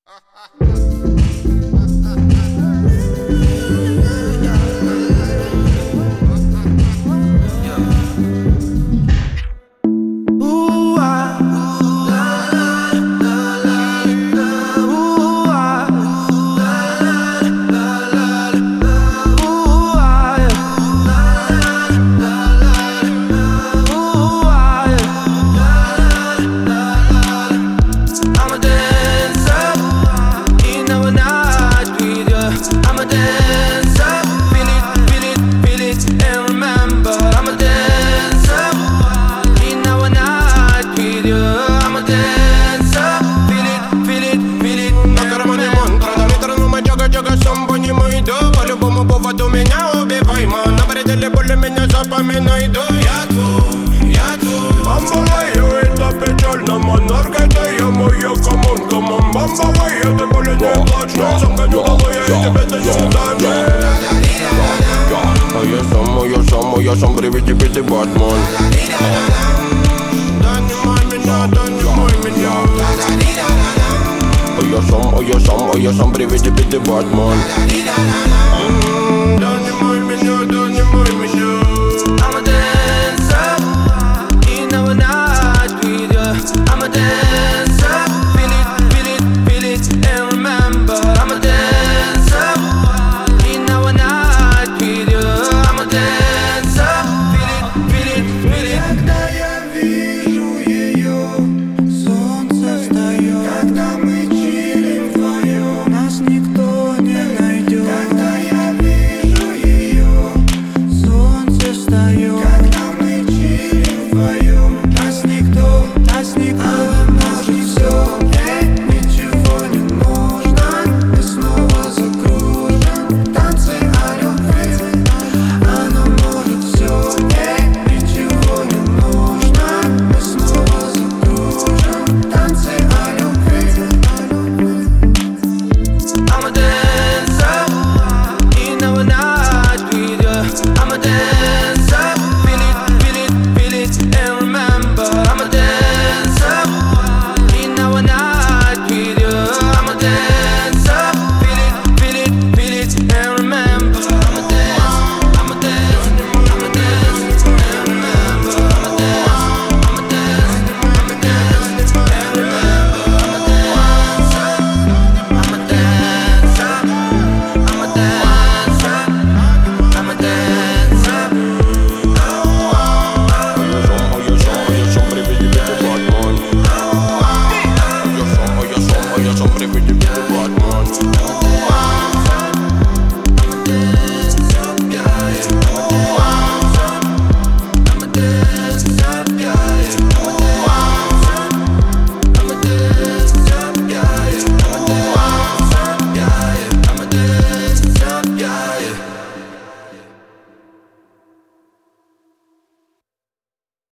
По-любому поводу меня убивай, ман. На пределе боли меня запоминай, да я твой Бамбалайо, это печально, монарка, это я моя коммунка, мам. Бамбалайо, ты более не плачь, но сам гоню головой, я тебе даю даме. Я сам, привет тебе, ты Батман. Донимай меня, донимай меня. Я сам, привет тебе, ты Батман. Донимай меня, донимай меня. I'm a dancer, you know when I with you. I'm a dancer, feel it, and remember. I'm a dancer, you know when I with you. I'm a dancer, feel it. Когда я вижу ее, солнце встает. Когда мы чилим вдвоем, нас никто не найдет. Когда я вижу ее, солнце встает. Когда мы чилим вдвоем, нас никто может все. Ничего не нужно, мы снова закружим. Танцы о любви, она может все. Ничего не нужно, мы снова закружим. Танцы о любви. I'm a dancer, you know when I with you. I'm a dancer, feel it, and remember. I'm a dancer, you know when I with you. I'm a dancer, feel it, and remember. I'm a dancer, and remember. I'm a dancer, and Я сам, привет тебе, ты Батман.